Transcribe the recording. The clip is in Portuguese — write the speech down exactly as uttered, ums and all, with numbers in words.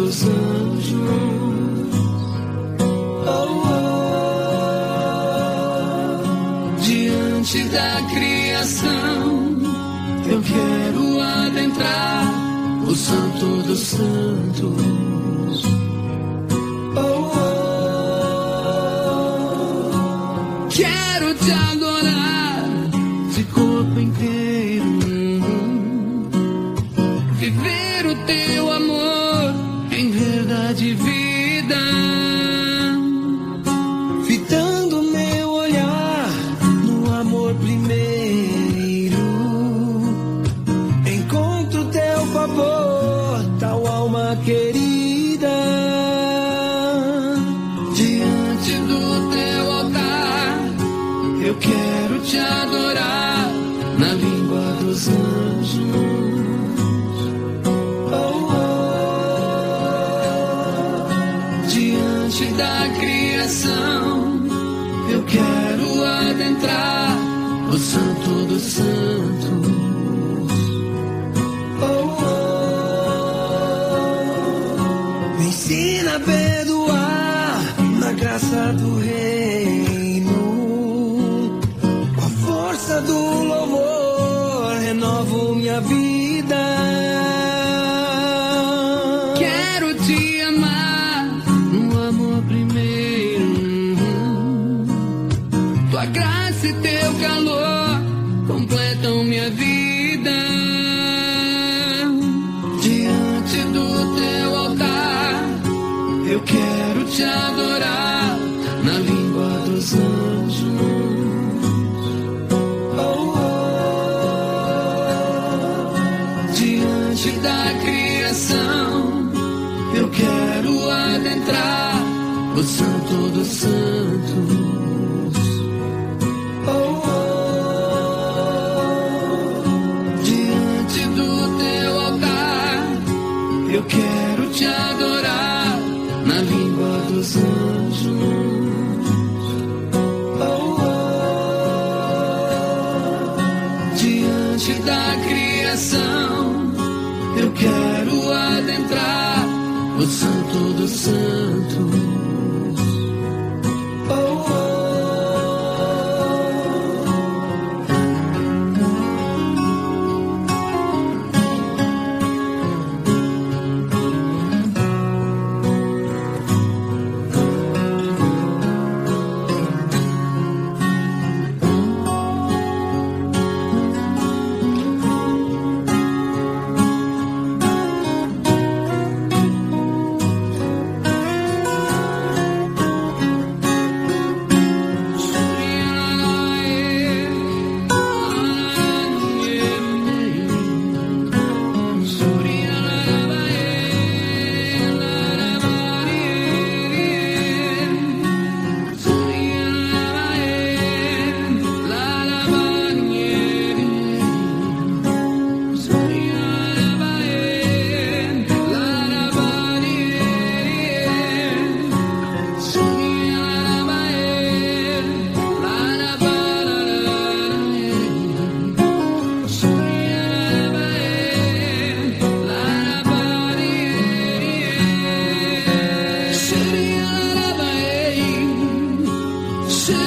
dos anjos. Oh, oh. Diante da criação, eu quero adentrar o Santo dos Santos. Oh, oh. Quero te adorar de corpo inteiro, viver o teu amor em verdade e vida, fitando meu olhar no amor primeiro. Encontro teu favor, tal alma querida, diante do teu altar. Eu quero te adorar na língua dos anjos. Oh, oh. Diante da criação, eu quero adentrar o Santo dos Santos. Oh, oh. Me ensina a perdoar na graça do reino. Com a força do louvor, renovo minha vida. Quero te amar no amor primeiro. Tua graça e teu calor completam minha vida. Diante do teu altar, eu quero te adorar na língua dos anjos. Oh, oh. Diante da criação, eu quero adentrar o Santo dos Santos. Oh, oh. Diante do teu altar, eu quero te adorar na língua dos anjos. Oh, oh. Diante da criação, eu quero adentrar o Santo dos Santos. Oh, oh. Shit.